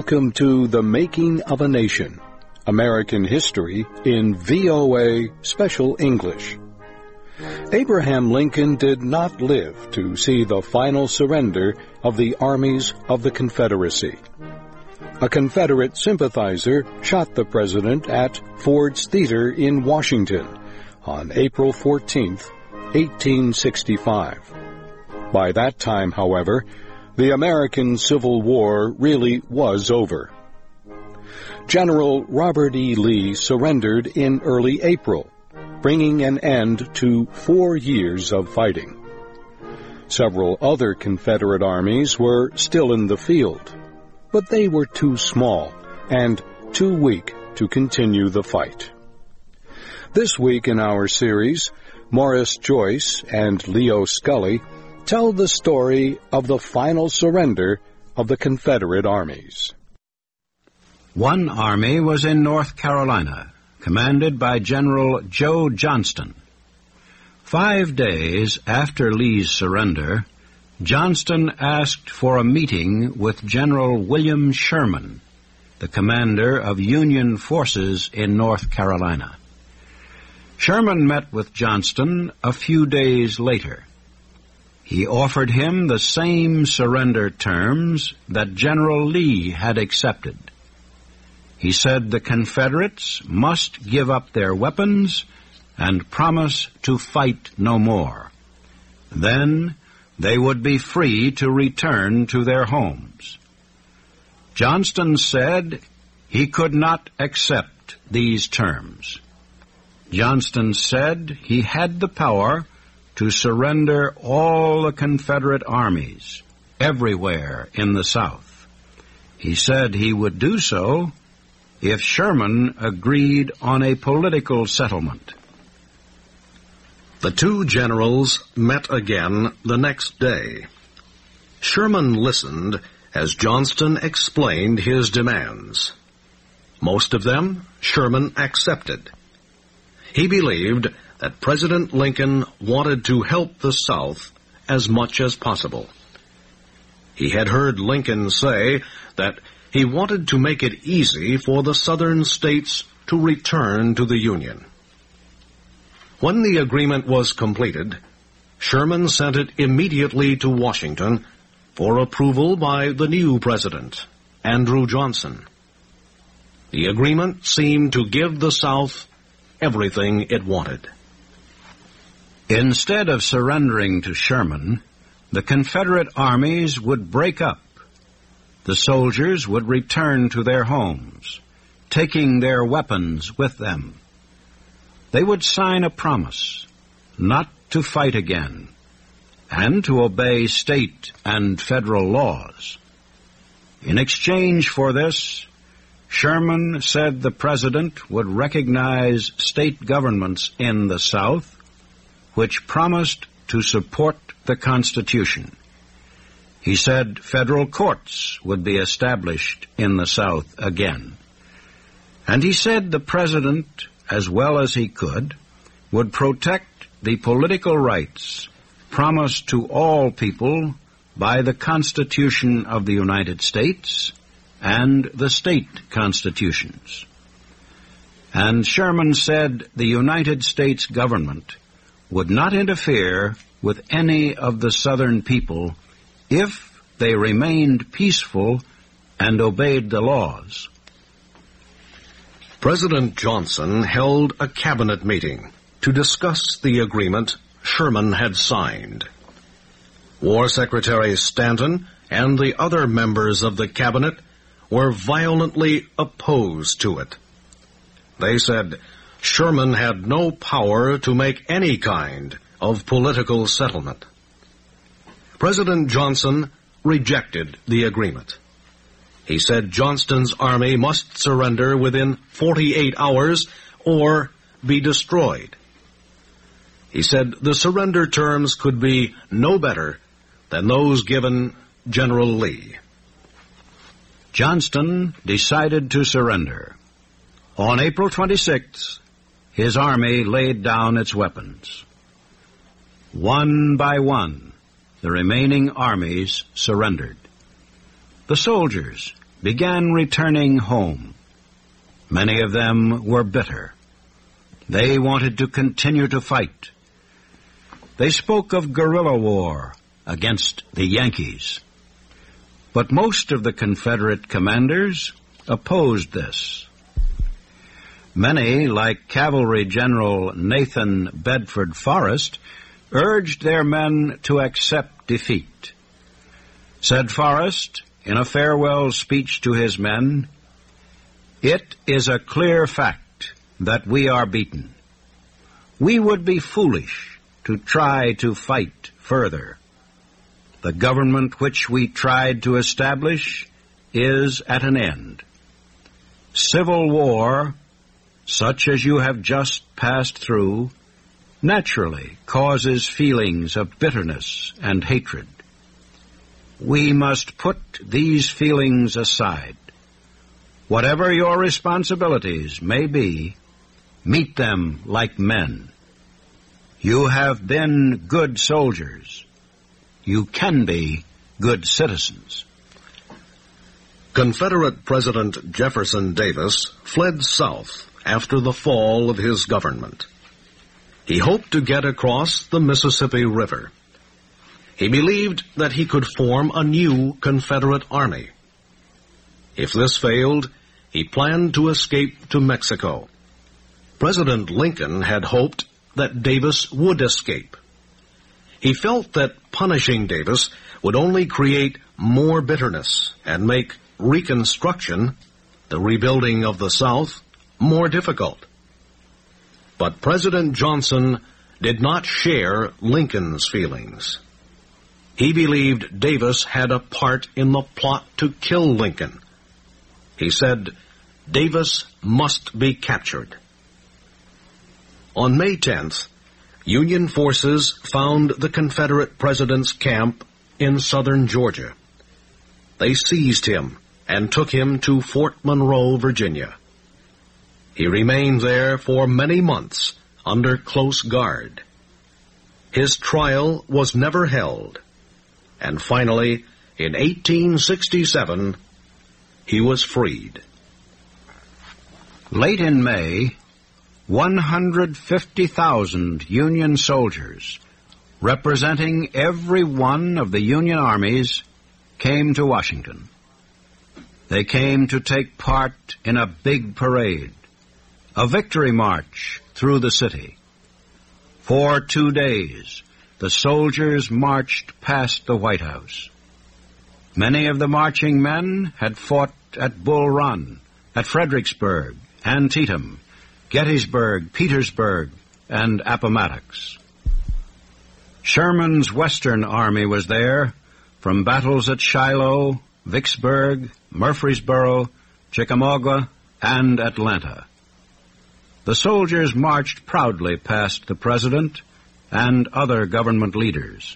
Welcome to The Making of a Nation, American History in VOA Special English. Abraham Lincoln did not live to see the final surrender of the armies of the Confederacy. A Confederate sympathizer shot the president at Ford's Theater in Washington on April 14, 1865. By that time, however, the American Civil War really was over. General Robert E. Lee surrendered in early April, bringing an end to 4 years of fighting. Several other Confederate armies were still in the field, but they were too small and too weak to continue the fight. This week in our series, Morris Joyce and Leo Scully tell the story of the final surrender of the Confederate armies. One army was in North Carolina, commanded by General Joe Johnston. 5 days after Lee's surrender, Johnston asked for a meeting with General William Sherman, the commander of Union forces in North Carolina. Sherman met with Johnston a few days later. He offered him the same surrender terms that General Lee had accepted. He said the Confederates must give up their weapons and promise to fight no more. Then they would be free to return to their homes. Johnston said he could not accept these terms. Johnston said he had the power to surrender all the Confederate armies everywhere in the South. He said he would do so if Sherman agreed on a political settlement. The two generals met again the next day. Sherman listened as Johnston explained his demands. Most of them Sherman accepted. He believed that President Lincoln wanted to help the South as much as possible. He had heard Lincoln say that he wanted to make it easy for the Southern states to return to the Union. When the agreement was completed, Sherman sent it immediately to Washington for approval by the new president, Andrew Johnson. The agreement seemed to give the South everything it wanted. Instead of surrendering to Sherman, the Confederate armies would break up. The soldiers would return to their homes, taking their weapons with them. They would sign a promise not to fight again and to obey state and federal laws. In exchange for this, Sherman said the president would recognize state governments in the South which promised to support the Constitution. He said federal courts would be established in the South again. And he said the president, as well as he could, would protect the political rights promised to all people by the Constitution of the United States and the state constitutions. And Sherman said the United States government would not interfere with any of the Southern people if they remained peaceful and obeyed the laws. President Johnson held a cabinet meeting to discuss the agreement Sherman had signed. War Secretary Stanton and the other members of the cabinet were violently opposed to it. They said Sherman had no power to make any kind of political settlement. President Johnson rejected the agreement. He said Johnston's army must surrender within 48 hours or be destroyed. He said the surrender terms could be no better than those given General Lee. Johnston decided to surrender. On April 26th, his army laid down its weapons. One by one, the remaining armies surrendered. The soldiers began returning home. Many of them were bitter. They wanted to continue to fight. They spoke of guerrilla war against the Yankees. But most of the Confederate commanders opposed this. Many, like Cavalry General Nathan Bedford Forrest, urged their men to accept defeat. Said Forrest, in a farewell speech to his men, "It is a clear fact that we are beaten. We would be foolish to try to fight further. The government which we tried to establish is at an end. Civil war, such as you have just passed through, naturally causes feelings of bitterness and hatred. We must put these feelings aside. Whatever your responsibilities may be, meet them like men. You have been good soldiers. You can be good citizens." Confederate President Jefferson Davis fled south after the fall of his government. He hoped to get across the Mississippi River. He believed that he could form a new Confederate army. If this failed, he planned to escape to Mexico. President Lincoln had hoped that Davis would escape. He felt that punishing Davis would only create more bitterness and make Reconstruction, the rebuilding of the South, more difficult. But President Johnson did not share Lincoln's feelings. He believed Davis had a part in the plot to kill Lincoln. He said, "Davis must be captured." On May 10th, Union forces found the Confederate president's camp in southern Georgia. They seized him and took him to Fort Monroe, Virginia. He remained there for many months under close guard. His trial was never held, and finally, in 1867, he was freed. Late in May, 150,000 Union soldiers, representing every one of the Union armies, came to Washington. They came to take part in a big parade, a victory march through the city. For 2 days, the soldiers marched past the White House. Many of the marching men had fought at Bull Run, at Fredericksburg, Antietam, Gettysburg, Petersburg, and Appomattox. Sherman's Western Army was there, from battles at Shiloh, Vicksburg, Murfreesboro, Chickamauga, and Atlanta. The soldiers marched proudly past the President and other government leaders.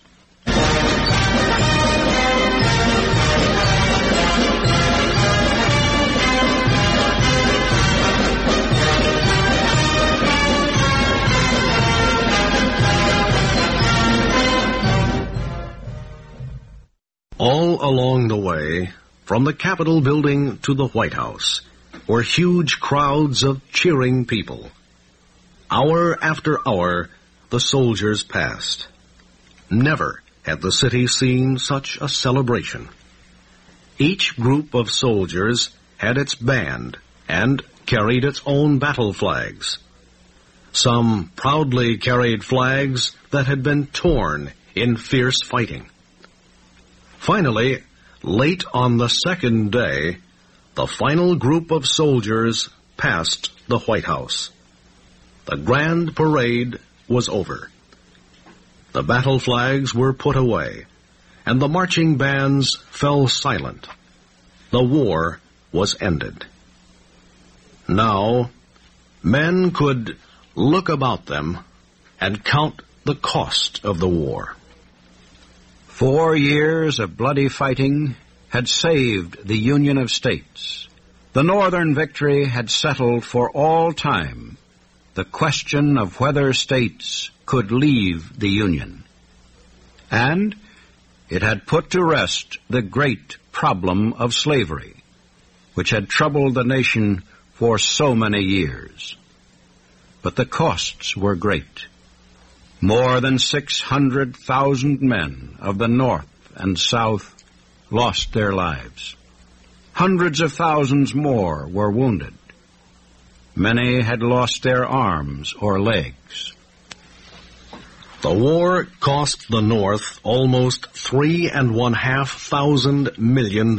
All along the way, from the Capitol building to the White House, were huge crowds of cheering people. Hour after hour, the soldiers passed. Never had the city seen such a celebration. Each group of soldiers had its band and carried its own battle flags. Some proudly carried flags that had been torn in fierce fighting. Finally, late on the second day, the final group of soldiers passed the White House. The grand parade was over. The battle flags were put away, and the marching bands fell silent. The war was ended. Now, men could look about them and count the cost of the war. 4 years of bloody fighting had saved the Union of States. The Northern victory had settled for all time the question of whether states could leave the Union. And it had put to rest the great problem of slavery. which had troubled the nation for so many years. But the costs were great. More than 600,000 men of the North and South lost their lives. Hundreds of thousands more were wounded. Many had lost their arms or legs. The war cost the North almost $3.5 million.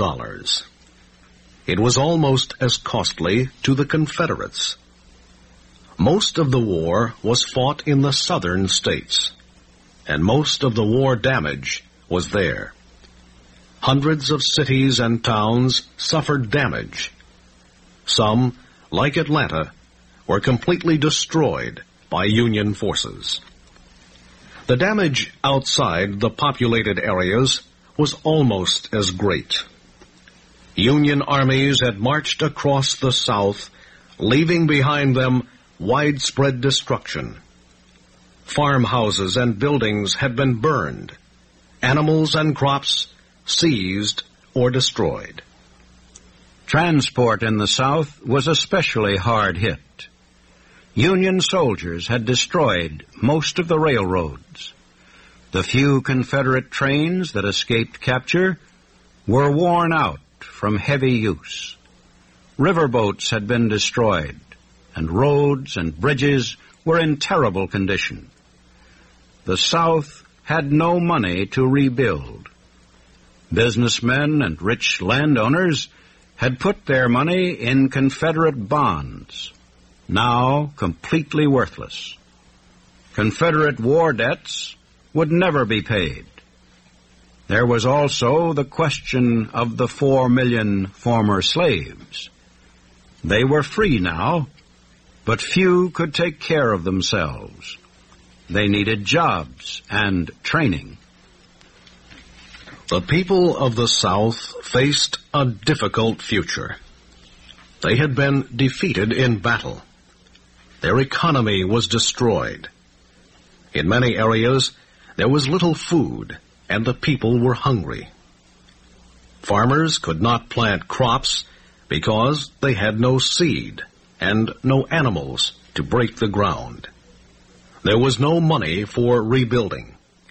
It was almost as costly to the Confederates. Most of the war was fought in the southern states, and most of the war damage was there. Hundreds of cities and towns suffered damage. Some, like Atlanta, were completely destroyed by Union forces. The damage outside the populated areas was almost as great. Union armies had marched across the South, leaving behind them widespread destruction. Farmhouses and buildings had been burned, animals and crops seized or destroyed. Transport in the South was especially hard hit. Union soldiers had destroyed most of the railroads. The few Confederate trains that escaped capture were worn out from heavy use. Riverboats had been destroyed, and roads and bridges were in terrible condition. The South had no money to rebuild. Businessmen and rich landowners had put their money in Confederate bonds, now completely worthless. Confederate war debts would never be paid. There was also the question of the 4 million former slaves. They were free now, but few could take care of themselves. They needed jobs and training. The people of the South faced a difficult future. They had been defeated in battle. Their economy was destroyed. In many areas, there was little food, and the people were hungry. Farmers could not plant crops because they had no seed and no animals to break the ground. There was no money for rebuilding.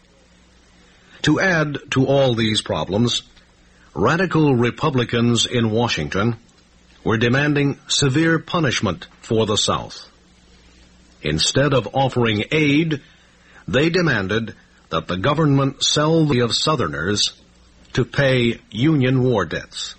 To add to all these problems, radical Republicans in Washington were demanding severe punishment for the South. Instead of offering aid, they demanded that the government sell the of Southerners to pay Union war debts.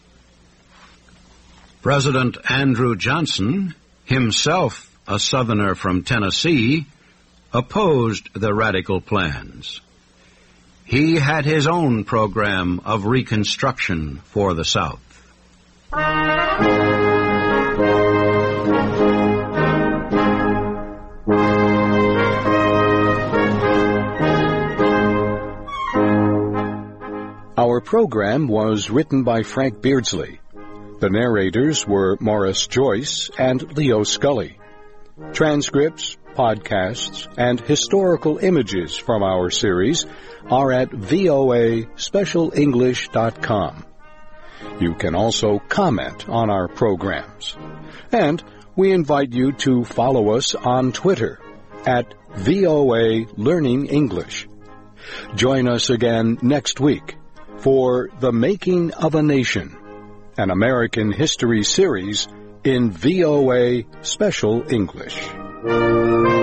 President Andrew Johnson, himself a Southerner from Tennessee, opposed the radical plans. He had his own program of reconstruction for the South. Our program was written by Frank Beardsley. The narrators were Morris Joyce and Leo Scully. Transcripts, podcasts, and historical images from our series are at voaspecialenglish.com. You can also comment on our programs. And we invite you to follow us on Twitter at VOA Learning English. Join us again next week for The Making of a Nation, an American history series in VOA Special English.